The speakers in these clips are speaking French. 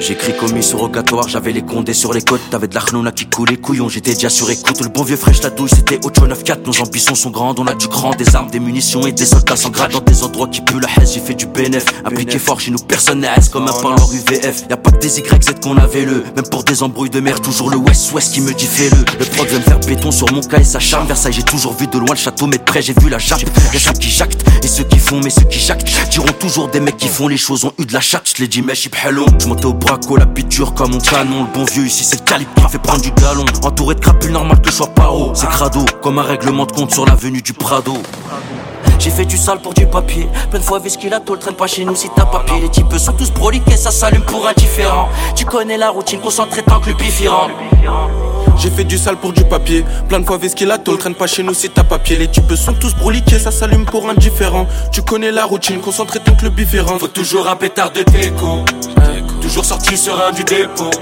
J'écris commis surrogatoire, j'avais les condés sur les côtes. T'avais de la chnouna qui coulait couillon, j'étais déjà sur écoute. Le bon vieux fraîche la douille, c'était Ocho 9-4. Nos ambitions sont grandes, on a du grand, des armes, des munitions et des soldats sans grade. Dans des endroits qui puent la haise, j'ai fait du bénéf. Appliqué fort chez nous, personne n'est aise comme un parlant UVF. Y'a pas que des YZ qu'on avait le, même pour des embrouilles de mer, toujours le West qui me dit fais-le. Le proc veut me faire béton sur mon cas et sa charme. Versailles, j'ai toujours vu de loin le château, mais de près j'ai vu la jappe. Y'a ceux qui jactent et ceux qui font, mais ceux qui jactent diront toujours des mecs qui font les choses ont eu de la chatte. Je l'ai dit, mais j'suis hello. J'montais au braco, la bite dure comme mon canon. Le bon vieux ici, c'est le calibre qui fait prendre du galon. Entouré de crapules, normal que je sois pas haut. C'est crado, comme un règlement de compte sur l'avenue du Prado. J'ai fait du sale pour du papier. Plein de fois whisky la tôle traîne pas chez nous si t'as papier. Les types sont tous broliqués, ça s'allume pour indifférent. Tu connais la routine, concentré tant que le bifirant. J'ai fait du sale pour du papier. Plein de fois whisky la tôle traîne pas chez nous si t'as papier. Les types sont tous broliqués, ça s'allume pour indifférent. Tu connais la routine, concentré tant que le bifirant. Faut toujours un pétard de déco. Toujours sorti serein du dépôt.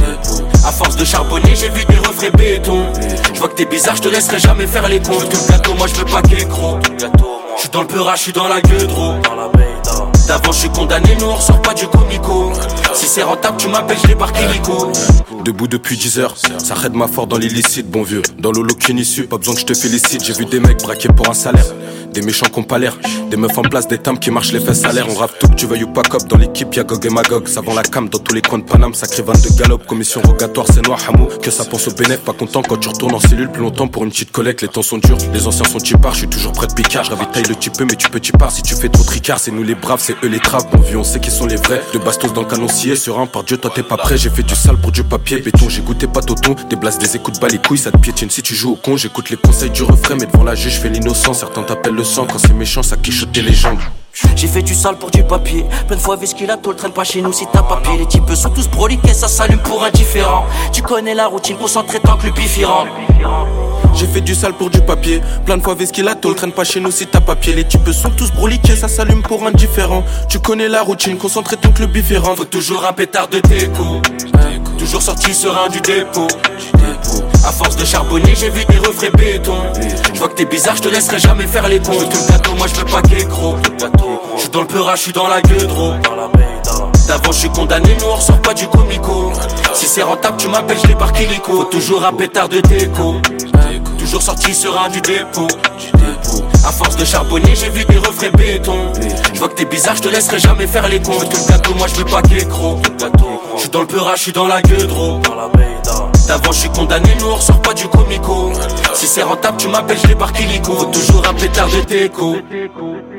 À force de charbonner, j'ai vu des refrains béton. Je vois que t'es bizarre, je te laisserai jamais faire les cons. Tout le gâteau, moi je veux pas qu'écro. Je suis dans le peura, je suis dans la gueule d'eau. D'avant je suis condamné, nous on ressort pas du comico. Si c'est rentable, tu m'appelles, je débarque illico. Debout depuis 10 heures, ça raide ma fort dans l'illicite, bon vieux. Dans l'eau qu'une issue, pas besoin que je te félicite. J'ai vu des mecs braqués pour un salaire, des méchants qui ont pas l'air, des meufs en place, des timbres qui marchent les fesses à l'air. On rappe tout, que tu veuilles ou pas cop. Dans l'équipe y'a Gog et Magog, ça vend la cam dans tous les coins de Paname. Sacré van de galop, commission rogatoire, c'est noir hamou. Que ça pense au bénéf, pas content quand tu retournes en cellule plus longtemps pour une petite collecte. Les temps sont durs, les anciens sont chipards, je suis toujours près de picard. Je ravitaille le type mais tu peux t'y pars si tu fais trop tricard. C'est nous les braves, c'est eux les traves. Bon vieux, on sait qui sont les vrais. De bastos dans le canon scié, serein, par Dieu, toi t'es pas prêt. J'ai fait du sale pour du papier, béton, j'ai goûté pas d'auton. Des blasts, des écoutes, bas les couilles, ça te piétine si tu joues au con. J'écoute les conseils du refrain, mais devant la juge, je fais l'innocent. Certains t'appellent le sang, quand c'est méchant, ça quichote tes légendes. J'ai fait du sale pour du papier. Plein de fois whisky la tôle traîne pas chez nous si t'as papier. Les types sont tous broliqués, ça s'allume pour indifférent. Tu connais la routine, concentré tant que le bifirant. J'ai fait du sale pour du papier. Plein de fois whisky la tôle traîne pas chez nous si t'as papier. Les types sont tous broliqués, ça s'allume pour indifférent. Tu connais la routine, concentré tant que le bifirant. Faut toujours un pétard de déco. Toujours sorti serein du dépôt. À force de charbonner, j'ai vu des refrains béton. Je vois que t'es bizarre, je te laisserai jamais faire les cons. Tout le gâteau, moi je veux pas qu'écro. Je suis dans le peura, je suis dans la gueule d'eau. D'avant je suis condamné, nous on ressort pas du comico. Si c'est rentable, tu m'appelles, je débarque illico. Faut toujours un pétard de déco. Toujours sorti serein du dépôt. À force de charbonner, j'ai vu des refrains béton. Je vois que t'es bizarre, je te laisserai jamais faire les cons. Tout le gâteau, moi je veux pas qu'écro. Je suis dans le peura, je suis dans la gueule d'eau. D'avant je suis condamné, nous on ressort pas du comico. Si c'est rentable, tu m'appelles, je débarque illico. Faut toujours un pétard de déco.